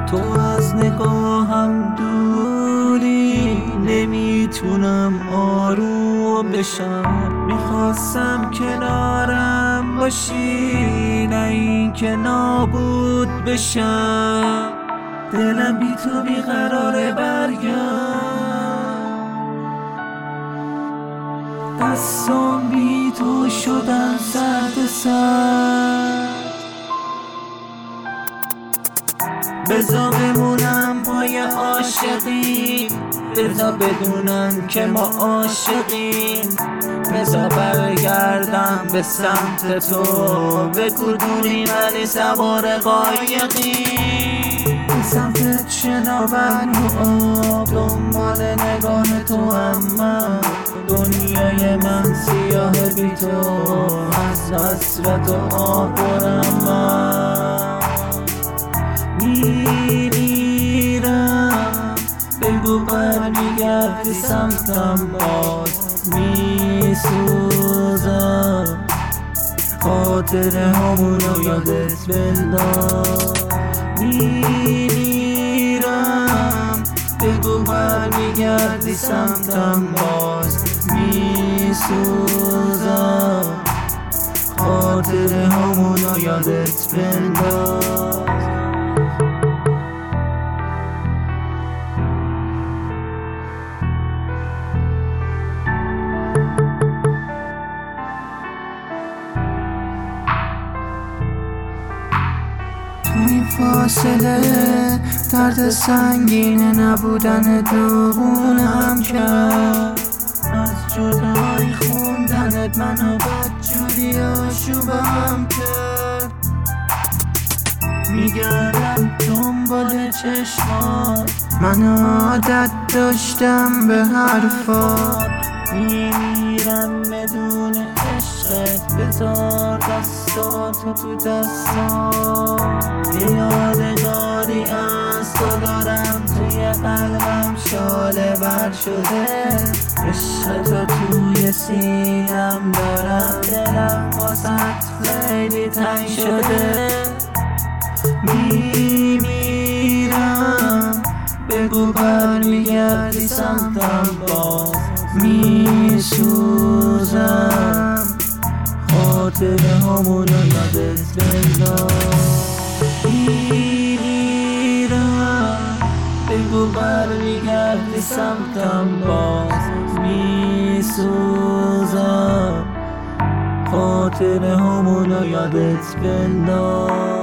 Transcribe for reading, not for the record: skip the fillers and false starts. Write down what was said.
تو از نگاهم دوری، نمیتونم آروم بشم. میخواستم کنارم باشی، نه این که نابود بشم. دلم بی تو بیقراره برگرد، دستام بی تو شدن سرد سرد. بذار بمونم پای عاشقین، بذار بدونن که ما عاشقین. بذار برگردم به سمت تو، بگو دوری ولی سوار قایقین. به سمت شناور و آب، دنبال نگاه تو هم من. دنیای من سیاه بی تو، از حسرت و آب برم من. میمیرم، بگو برمیگردی سمتم باز. میسوزم، خاطر همونو یادت بنداز. میمیرم، بگو برمیگردی سمتم باز. میسوزم، خاطر همونو یادت بنداز. تو این فاصله درد سنگین نبودن دوغونم کرد. از جدایی خوندنت منو بدجوری آشوبم کرد. میگردم دنبال چشمات، من عادت داشتم به حرفات. میمیرم بدون عشقت، بذار دستاتو تو دستات. یادگاری از تو دارم توی قلبم شاله بر شده. عشق تو توی سینم دارم، دلم واسط خیلی تنگ شده. میمیرم، بگو برمیگردی سمتم باز. میسوزم، خاطر همونو یادت بنداز. میمیرم، بگو برمیگردی سمتم باز. میسوزم، خاطر همونو یادت بنداز.